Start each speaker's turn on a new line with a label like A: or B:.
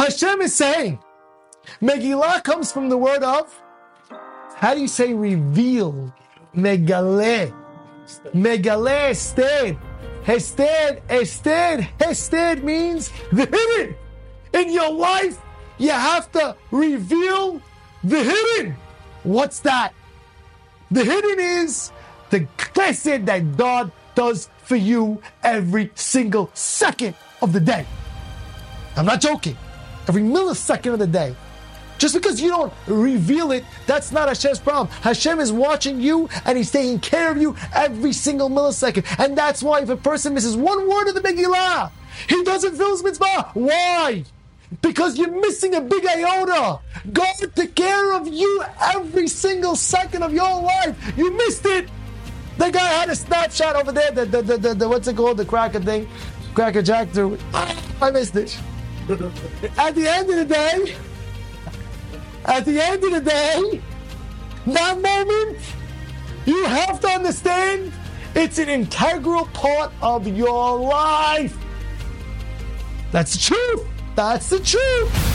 A: Hashem is saying, Megillah comes from the word of, how do you say reveal? Megaleh. Megaleh, hested. Hested means the hidden. In your life, you have to reveal the hidden. What's that? The hidden is the chesed that God does for you every single second of the day. I'm not joking. Every millisecond of the day. Just because you don't reveal it, that's not Hashem's problem. Hashem is watching you and He's taking care of you every single millisecond. And that's why if a person misses one word of the Megillah, he doesn't fulfill his mitzvah. Why? Because you're missing a big iota. God took care of you every single second of your life. You missed it. The guy had a snapshot over there, the what's it called, the cracker thing, Cracker Jack threw it. I missed it. At the end of the day, that moment, you have to understand, it's an integral part of your life. That's the truth. That's the truth.